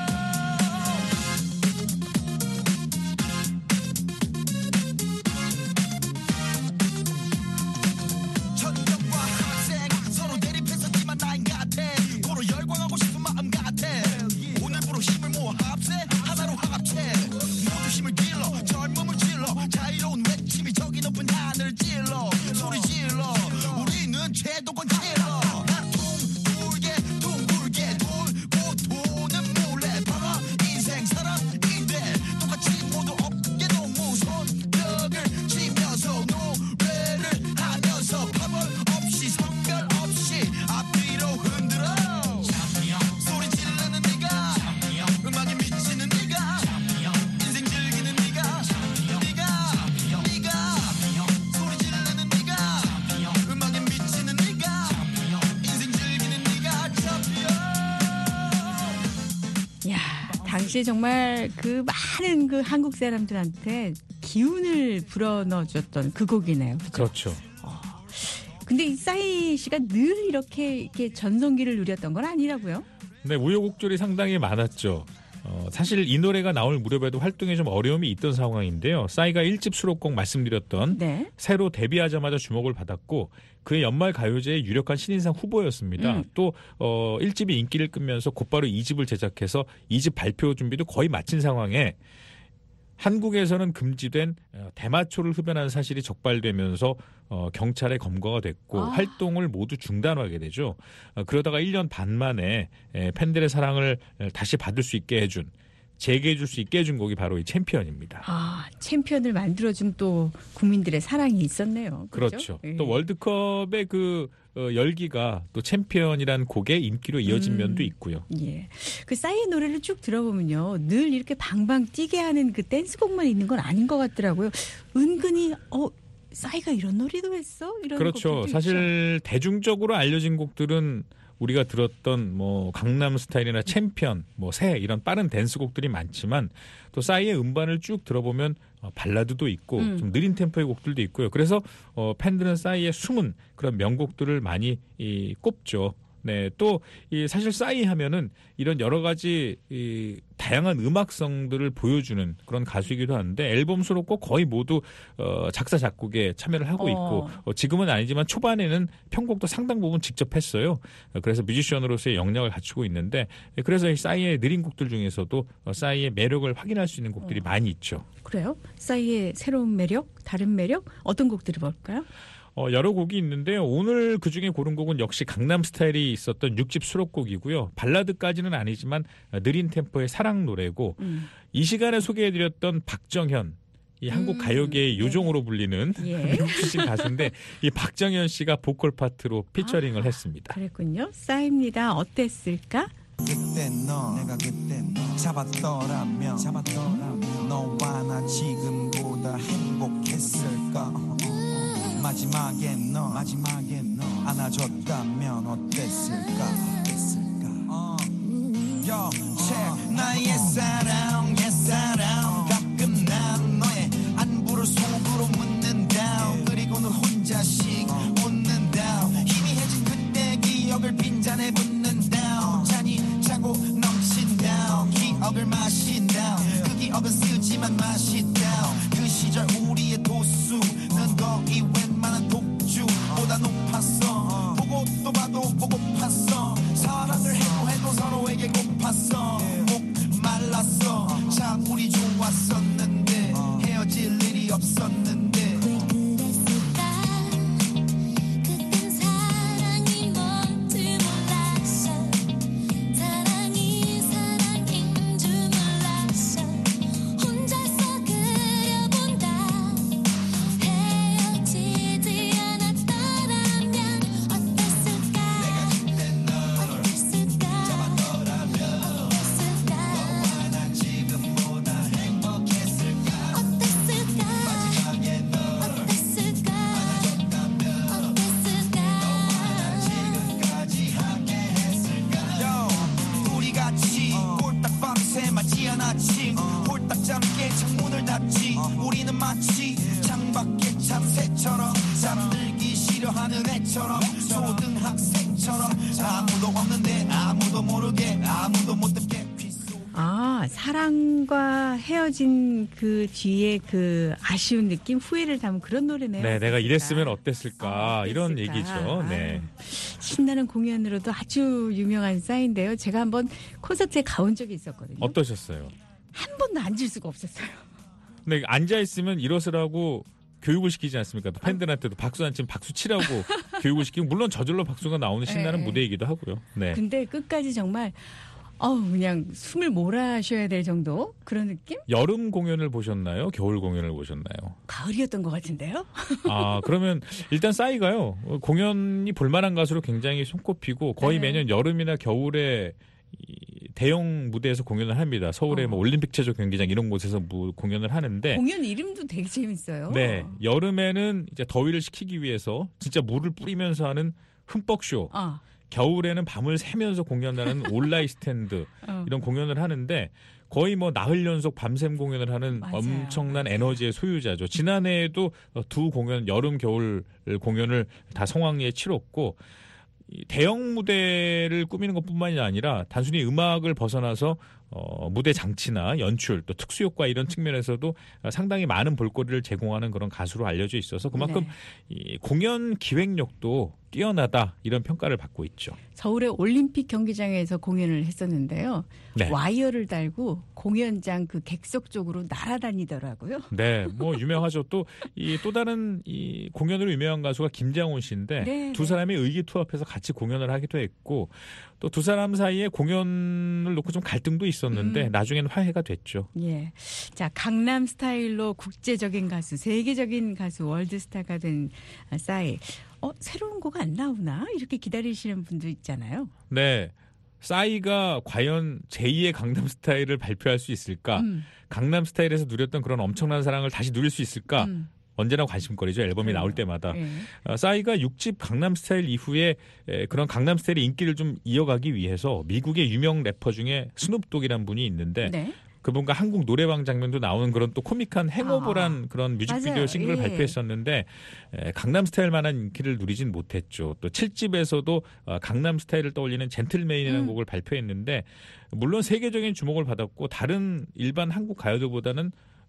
천정과 학생 서로 대립했었지만 나인 같아 고로 열광하고 싶은 마음 같아 오늘부로 힘을 모아 합세 하나로 합체 모두 힘을 길러 젊음을 질러 자유로운 외침이 저기 높은 하늘 찔러 소리 질러 우리는 최도권 찔러 둥글게 돌고 도는 몰래 봐봐 인생 사람인데 똑같이 모두 어깨 너무 손뼉을 치면서 노래를 하면서 파벌 없이 성별 없이 앞뒤로 흔들어 소리 지르는 네가 음악에 미치는 네가 인생 즐기는 네가 소리 지르는 네가 음악에 미치는 네가 인생 즐기는 네가 챔피언. 야, 당시에 정말 그 많은 그 한국 사람들한테 기운을 불어넣어줬던 그 곡이네요. 그렇죠. 근데 이 싸이 씨가 늘 이렇게 전성기를 누렸던 건 아니라고요? 네, 우여곡절이 상당히 많았죠. 사실 이 노래가 나올 무렵에도 활동에 좀 어려움이 있던 상황인데요. 싸이가 1집 수록곡 말씀드렸던 네. 새로 데뷔하자마자 주목을 받았고 그의 연말 가요제의 유력한 신인상 후보였습니다. 또 1집이 인기를 끄면서 곧바로 2집을 제작해서 2집 발표 준비도 거의 마친 상황에 한국에서는 금지된 대마초를 흡연한 사실이 적발되면서 경찰에 검거가 됐고 활동을 모두 중단하게 되죠. 그러다가 1년 반 만에 팬들의 사랑을 다시 받을 수 있게 해준 재개해 줄 수 있게 해준 곡이 바로 이 챔피언입니다. 아, 챔피언을 만들어준 또 국민들의 사랑이 있었네요. 그렇죠. 예. 또 월드컵의 그 열기가 또 챔피언이라는 곡의 인기로 이어진 면도 있고요. 예. 그 싸이의 노래를 쭉 들어보면요. 늘 이렇게 방방 뛰게 하는 그 댄스곡만 있는 건 아닌 것 같더라고요. 은근히 싸이가 이런 노래도 했어? 이런 그렇죠. 곡들도 사실 대중적으로 알려진 곡들은 우리가 들었던 뭐 강남 스타일이나 챔피언, 뭐 새 이런 빠른 댄스곡들이 많지만 또 싸이의 음반을 쭉 들어보면 발라드도 있고 좀 느린 템포의 곡들도 있고요. 그래서 팬들은 싸이의 숨은 그런 명곡들을 많이 꼽죠. 네, 또 사실 싸이 하면은 이런 여러 가지 다양한 음악성들을 보여주는 그런 가수이기도 하는데 앨범 수록곡 거의 모두 작사 작곡에 참여를 하고 있고 지금은 아니지만 초반에는 편곡도 상당 부분 직접 했어요. 그래서 뮤지션으로서의 역량을 갖추고 있는데 그래서 이 싸이의 느린 곡들 중에서도 싸이의 매력을 확인할 수 있는 곡들이 많이 있죠. 그래요? 싸이의 새로운 매력, 다른 매력 어떤 곡 들어볼까요? 여러 곡이 있는데요. 오늘 그중에 고른 곡은 역시 강남 스타일이 있었던 6집 수록곡이고요. 발라드까지는 아니지만 느린 템포의 사랑 노래고 이 시간에 소개해드렸던 박정현, 이 한국 가요계의 요정으로 불리는 미국 출신 가수인데 이 박정현 씨가 보컬 파트로 피처링을 했습니다. 그랬군요. 싸이입니다. 어땠을까? 그때 너 내가 그때 너 잡았더라면 너와 나 지금보다 행복했을까 마지막에 너 안아줬다면 어땠을까 나의 사랑 가끔 난 너의 안부를 속으로 묻는다 그리고는 혼자씩 웃는다 희미해진 그때 기억을 빈잔에 붓는다 잔이 차고 넘친다 기억을 마신다 그 기억은 쓰지만 맛있다 그 시절 우리의 도수는 거의 웬만한 독주보다 높았어 보고 또 봐도 보고팠어 사랑을 해도 서로에게 고팠어 목 말랐어 참 우리 좋았었는데 헤어질 일이 없었는데 왜 그랬을까 그땐 사랑이 뭔지 몰랐어 사랑이 사랑인 줄 몰랐어 혼자서 그려본다 헤어지지 않았더라면 어땠을까 어땠을까 어땠을까 난 지금보다 행복했을까 어땠을까 어땠을까 어땠을까 지금까지 함께 했을까 우리 같이 꼴딱 밤새 맞지 않았지 홀딱 잠게 창문을 닫지 우리는 마치 창밖에 참새처럼 잠들기 싫어하는 애처럼 초등학생처럼 아무도 없는데 아무도 모르게 아무도 못 듣게 사랑과 헤어진 그 뒤에 그 아쉬운 느낌, 후회를 담은 그런 노래네요. 네, 내가 이랬으면 어땠을까 이런 어땠을까. 얘기죠. 네. 신나는 공연으로도 아주 유명한 싸이인데요. 제가 한번 콘서트에 가본 적이 있었거든요. 어떠셨어요? 한 번도 앉을 수가 없었어요. 근데 앉아 있으면 일어서라고 교육을 시키지 않습니까? 또 팬들한테도 박수 안 치면 박수 치라고 교육을 시키고 물론 저절로 박수가 나오는 신나는 네. 무대이기도 하고요. 네. 근데 끝까지 정말 그냥 숨을 몰아쉬어야 될 정도 그런 느낌? 여름 공연을 보셨나요? 겨울 공연을 보셨나요? 가을이었던 것 같은데요? 그러면 일단 싸이가요. 공연이 볼만한 가수로 굉장히 손꼽히고 거의 네. 매년 여름이나 겨울에 이 대형 무대에서 공연을 합니다. 서울의 뭐 올림픽 체조 경기장 이런 곳에서 공연을 하는데 공연 이름도 되게 재밌어요. 네, 여름에는 이제 더위를 식히기 위해서 진짜 물을 뿌리면서 하는 흠뻑쇼. 겨울에는 밤을 새면서 공연하는 온라인 스탠드 이런 공연을 하는데 거의 뭐 나흘 연속 밤샘 공연을 하는 맞아요. 엄청난 에너지의 소유자죠. 지난해에도 두 공연 여름 겨울 공연을 다 성황리에 치렀고 이 대형 무대를 꾸미는 것뿐만이 아니라 단순히 음악을 벗어나서 무대 장치나 연출 또 특수 효과 이런 측면에서도 상당히 많은 볼거리를 제공하는 그런 가수로 알려져 있어서 그만큼 네. 이 공연 기획력도 뛰어나다 이런 평가를 받고 있죠. 서울의 올림픽 경기장에서 공연을 했었는데요. 네. 와이어를 달고 공연장 그 객석 쪽으로 날아다니더라고요. 네, 뭐 유명하죠. 또 다른 이 공연으로 유명한 가수가 김장훈 씨인데 네, 두 네. 사람이 의기투합해서 같이 공연을 하기도 했고 또 두 사람 사이에 공연을 놓고 좀 갈등도 있었는데 나중에는 화해가 됐죠. 예. 자, 강남 스타일로 국제적인 가수, 세계적인 가수, 월드스타가 된 싸이. 새로운 곡 안 나오나? 이렇게 기다리시는 분도 있잖아요. 네. 싸이가 과연 제2의 강남 스타일을 발표할 수 있을까? 강남 스타일에서 누렸던 그런 엄청난 사랑을 다시 누릴 수 있을까? 언제나 관심거리죠. 앨범이 나올 때마다. 예. 싸이가 6집 강남 스타일 이후에 그런 강남 스타일의 인기를 좀 이어가기 위해서 미국의 유명 래퍼 중에 스눕독이라는 분이 있는데 네. 그분과 한국 노래방 장면도 나오는 그런 또 코믹한 행오버란 그런 뮤직비디오 맞아요. 싱글을 예. 발표했었는데 강남 스타일만한 인기를 누리진 못했죠. 또 7집에서도 강남 스타일을 떠올리는 젠틀맨이라는 곡을 발표했는데 물론 세계적인 주목을 받았고 다른 일반 한국 가요들보다는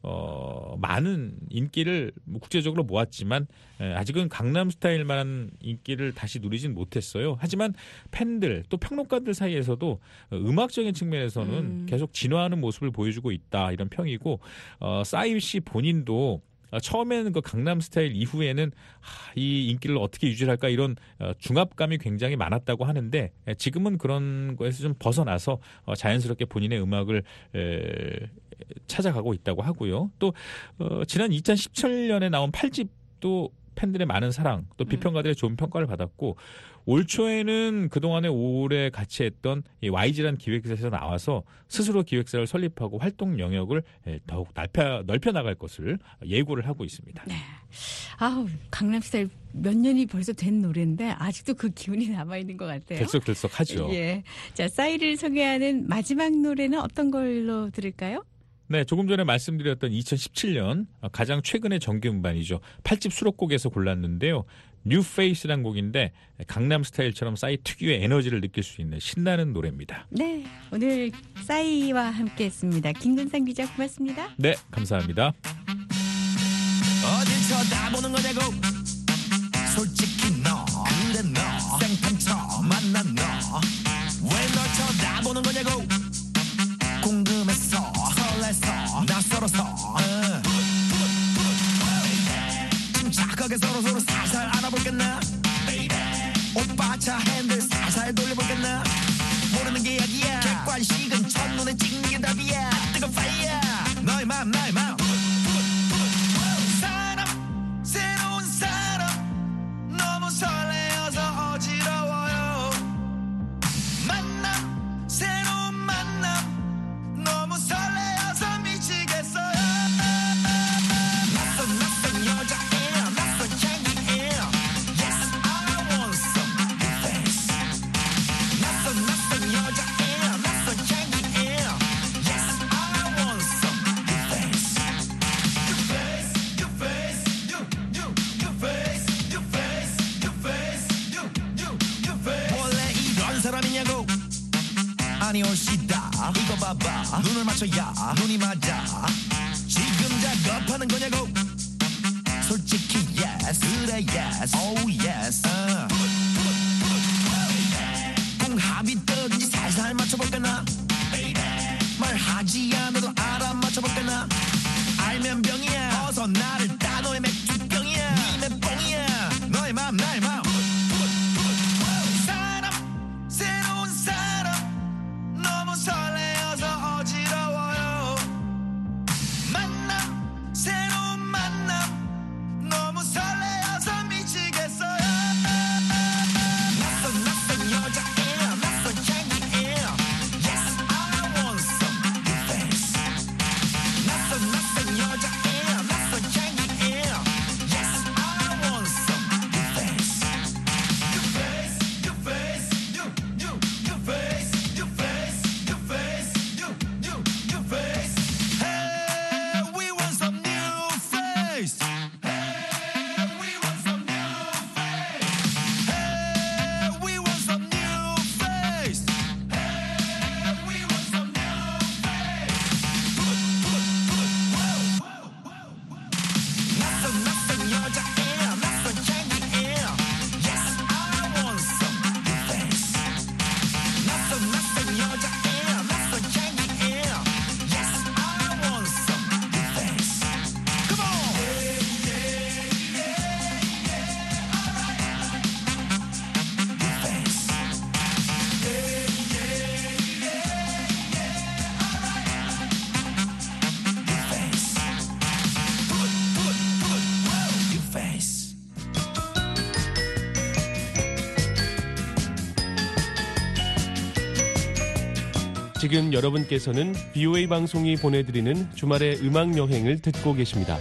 많은 인기를 국제적으로 모았지만 아직은 강남 스타일만한 인기를 다시 누리진 못했어요. 하지만 팬들 또 평론가들 사이에서도 음악적인 측면에서는 계속 진화하는 모습을 보여주고 있다 이런 평이고 싸이 씨 본인도 처음에는 그 강남 스타일 이후에는 이 인기를 어떻게 유지할까 이런 중압감이 굉장히 많았다고 하는데 지금은 그런 거에서 좀 벗어나서 자연스럽게 본인의 음악을 찾아가고 있다고 하고요. 또 지난 2017년에 나온 8집도 팬들의 많은 사랑 또 비평가들의 좋은 평가를 받았고 올 초에는 그동안에 오래 같이 했던 이 YG라는 기획사에서 나와서 스스로 기획사를 설립하고 활동 영역을 더욱 넓혀 나갈 것을 예고를 하고 있습니다. 네. 아우, 강남스타일 몇 년이 벌써 된 노래인데 아직도 그 기운이 남아있는 것 같아요. 들썩들썩하죠. 예. 자, 싸이를 소개하는 마지막 노래는 어떤 걸로 들을까요? 네, 조금 전에 말씀드렸던 2017년 가장 최근의 정규 음반이죠. 8집 수록곡에서 골랐는데요. New Face라는 곡인데 강남 스타일처럼 싸이 특유의 에너지를 느낄 수 있는 신나는 노래입니다. 네, 오늘 싸이와 함께했습니다. 김근상 기자 고맙습니다. 네, 감사합니다. 어딜 쳐다보는 거냐고 솔직히 너 근데 너 생판처럼 만난 너 왜 널 쳐다보는 거냐고 궁금해서 설레서 낯설어서 침착하게 서로 살살 알아볼겠나 오빠 차 핸들 살살 돌려볼겠나 모르는 게 약이야 객관식은 첫눈에 찍는 게 답이야 뜨거운 파이어 너의 맘 나의 맘 사람 새로운 사람 너무 설레어서 어지러워요 만남 새로운 만남 너무 설레어서 미치겠어요 낯선 여자예요 낯선 향기예요 Yes I want some new face 낯선 여자예요 낯선 향기예요 Yes I want some new face New face new face new face new face new face new face 원래 이런 사람이냐고 아니 올시다 이거 봐봐 눈을 맞춰야 눈이 맞아 지금 작업하는 거냐고 솔직히 yes 그래 yes oh yes 궁합이 뜨든지 살살 맞춰볼까나 말하지 않아도 알아맞혀볼까나 알면 병이야 어서 나를 따 너의 맥주병이야 니 맷봉이야 너의 맘 나의 맘 사람 새로운 사람 너무 설레어서 어지러워요 만남 새로운 만남 너무 설레어서 미치겠어요 낯선 여자예요 낯선 향기예요 Yes I want some new face 낯선 여자예요 낯선 향기예요 Yes I want some new face New face new face new face new face new face new face Hey we want some new face Hey we want some new face Hey we want some new face Hey we want some new face 낯선 여자예요 낯선 향기예요 Yes I want some new face 낯선 여자예요 낯선 향기예요 Yes I want some new face Come on new face new face 지금 여러분께서는 BOA 방송이 보내드리는 주말의 음악 여행을 듣고 계십니다.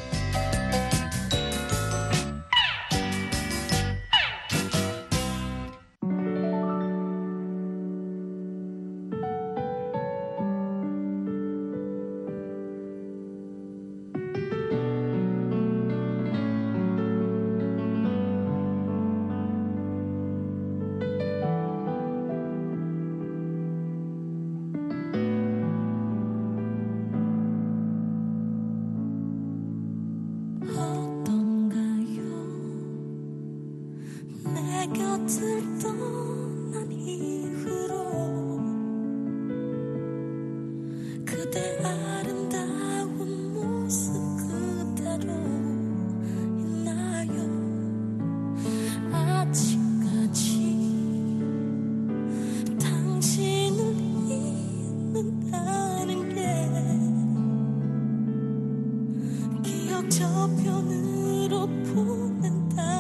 내 곁을 떠난 이후로 그대 아름다운 모습 그대로 있나요 아직까지 당신을 잊는다는 게 기억 저편으로 보낸다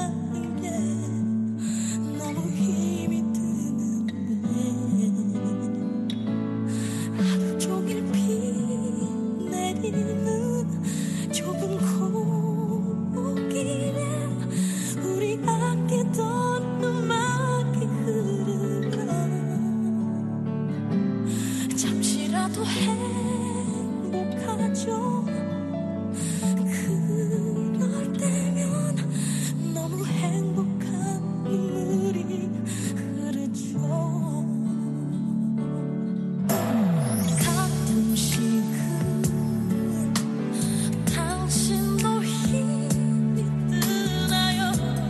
입에 우리 아끼던 음악이 흐르면 잠시라도 행복하죠. 그럴 때면 너무 행복한 눈물이 흐르죠. 가끔씩은 당신도 힘이 드나요?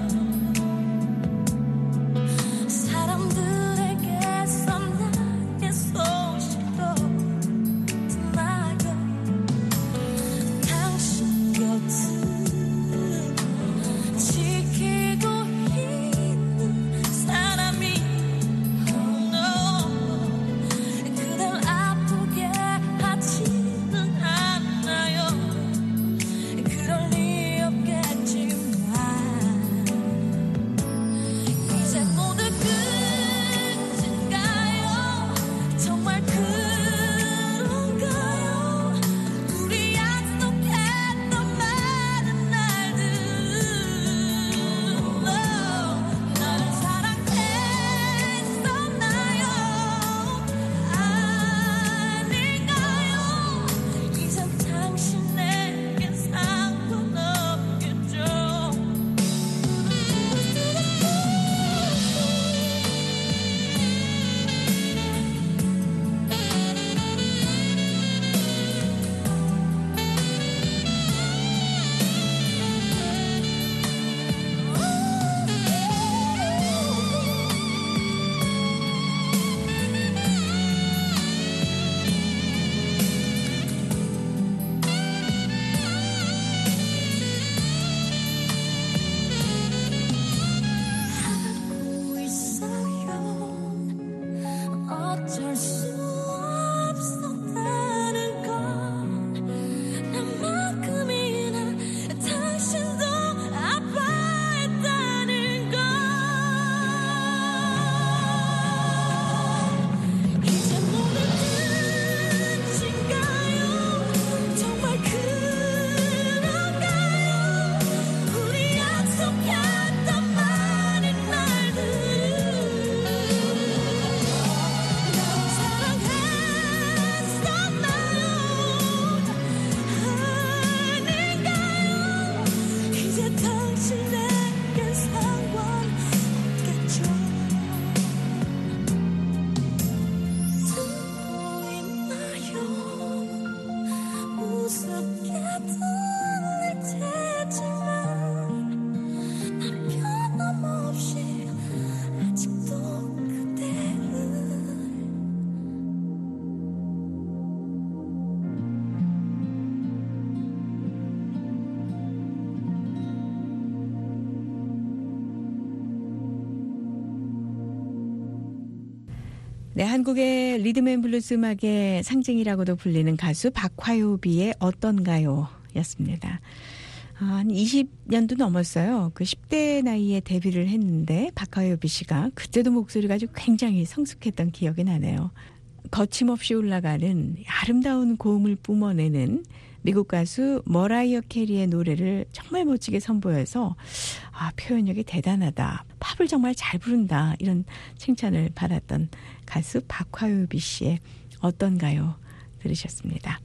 사람들에게서 나의 소식도 듣나요? 당신 곁을 지키고 있는 사람이 그댈 아프게 하지는 않나요? 그럴 리 없겠지만 이제 모두 끝인가요? 정말 그런가요? 우리 약속했던 많은 날들 나를 사랑했었나요? 아닌가요? 이젠 당신에겐 상관없겠죠. 하고 있어요. 어쩔 수 없었다는 건 나만큼이나 당신도 아파했다는 건 이제 모두 끝인가요? 정말 그런가요? 우리 약속했던 많은 날들 사랑했었나요? 아닌가요? 이제 당신에겐 상관없겠죠. 듣고 있나요? 무섭게 들릴 테지만 난 변함없이 아직도 그대를 네, 한국의 리듬앤블루스 음악의 상징이라고도 불리는 가수 박화요비의 어떤가요? 였습니다. 한 20년도 넘었어요. 그 10대 나이에 데뷔를 했는데 박화요비 씨가 그때도 목소리가 아주 굉장히 성숙했던 기억이 나네요. 거침없이 올라가는 아름다운 고음을 뿜어내는 미국 가수 머라이어 캐리의 노래를 정말 멋지게 선보여서 표현력이 대단하다. 팝을 정말 잘 부른다. 이런 칭찬을 받았던 가수 박화요비 씨의 어떤가요? 들으셨습니다.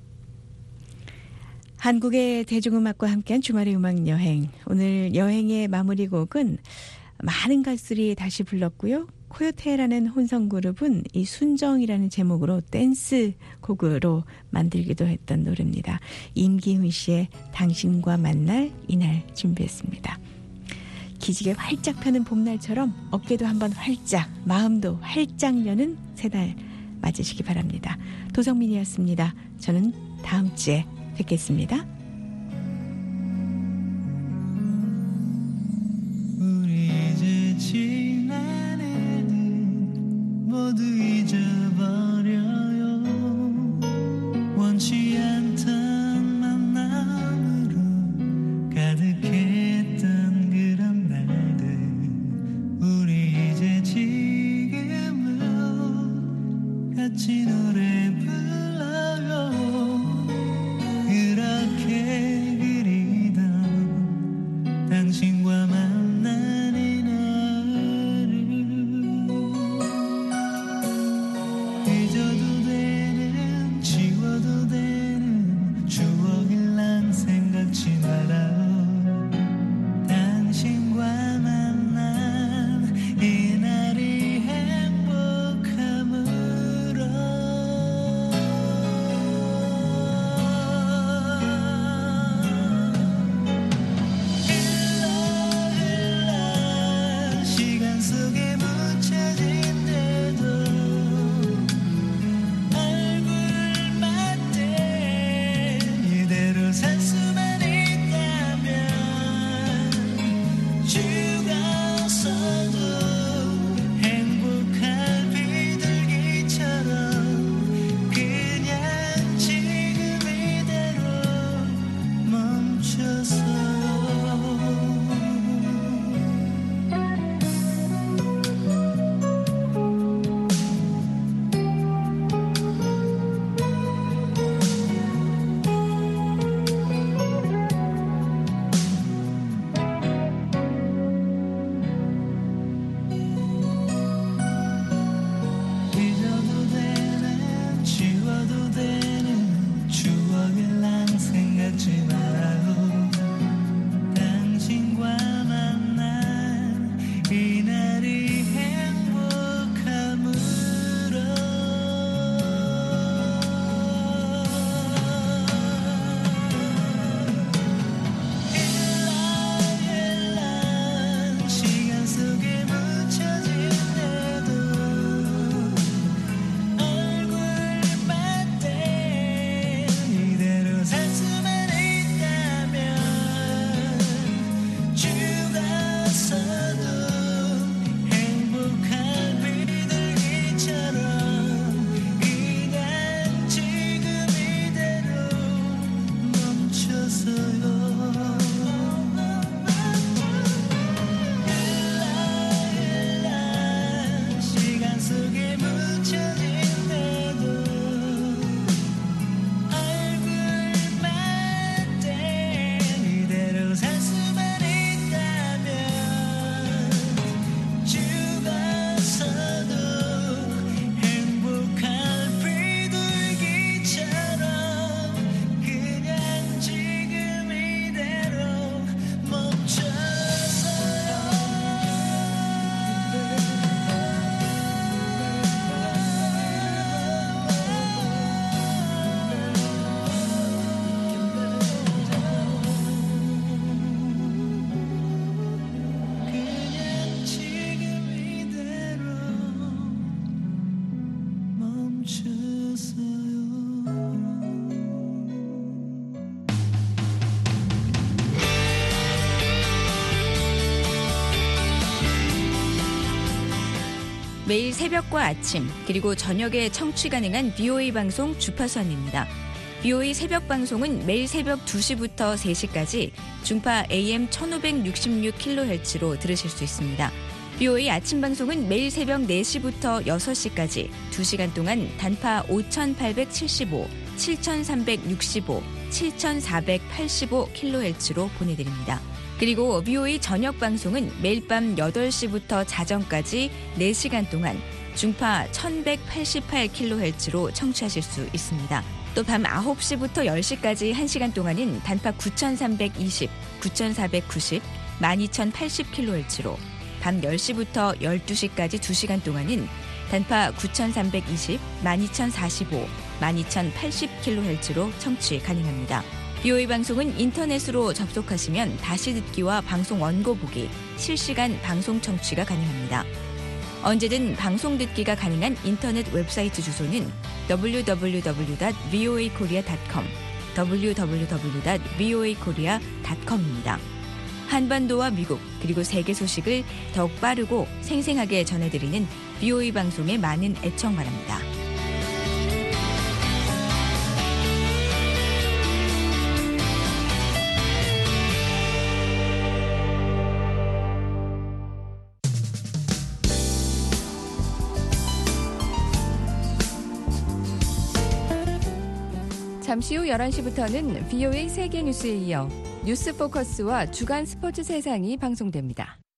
한국의 대중음악과 함께한 주말의 음악여행. 오늘 여행의 마무리 곡은 많은 가수들이 다시 불렀고요. 코요테라는 혼성그룹은 이 순정이라는 제목으로 댄스 곡으로 만들기도 했던 노래입니다. 임기훈 씨의 당신과 만날 이날 준비했습니다. 기지개 활짝 펴는 봄날처럼 어깨도 한번 활짝, 마음도 활짝 여는 새날 맞으시기 바랍니다. 도성민이었습니다. 저는 다음 주에 뵙겠습니다. 우리 이제 지난 일들 모두 잊어버려요. 원치 않던 만남으로 가득했던 그런 날들 우리 이제 지금은 같이 노래 불러요. 그렇게 당신과 만난 이날을 잊어도 되는 지워도 되는 추억일랑 생각지 말아요. 당신과 만난 이날이 행복함으로 흘러 시간 속에 묻혀진데도 얼굴 맞대 이대로 살 수만 있다면 죽었어도 행복할 비둘기처럼 그냥 지금 이대로 멈춰서요. 잊어도 되는 지워도 되는 추억일랑 생각지 말아요. 당신과 만난 이날이 행복함으로 일랑 시간 속에 묻혀진데도 얼굴 맞대 이대로 살 수만 있다면 죽었어도 행복한 비둘기처럼 그냥 지금 이대로 멈춰서요. 시간 속에 묻혀진데도 얼굴 맞대 이대로 살 수만 있다면 죽었어도 행복한 비둘기처럼 그냥 지금 이대로 그냥 지금 이대로 멈춰서요. 매일 새벽과 아침 그리고 저녁에 청취 가능한 BOA 방송 주파수 안내입니다. BOA 새벽 방송은 매일 새벽 2시부터 3시까지 중파 AM 1566kHz로 들으실 수 있습니다. BOA 아침 방송은 매일 새벽 4시부터 6시까지 2시간 동안 단파 5875, 7365, 7485kHz로 보내드립니다. 그리고 BOA 저녁 방송은 매일 밤 8시부터 자정까지 4시간 동안 중파 1188kHz로 청취하실 수 있습니다. 또 밤 9시부터 10시까지 1시간 동안은 단파 9320, 9490, 12080kHz로 밤 10시부터 12시까지 2시간 동안은 단파 9320, 12045, 12080kHz로 청취 가능합니다. BOA 방송은 인터넷으로 접속하시면 다시 듣기와 방송 원고 보기, 실시간 방송 청취가 가능합니다. 언제든 방송 듣기가 가능한 인터넷 웹사이트 주소는 www.voakorea.com, www.voakorea.com입니다. 한반도와 미국 그리고 세계 소식을 더욱 빠르고 생생하게 전해드리는 BOA 방송에 많은 애청 바랍니다. 잠시 후 11시부터는 BOA 세계 뉴스에 이어 뉴스 포커스와 주간 스포츠 세상이 방송됩니다.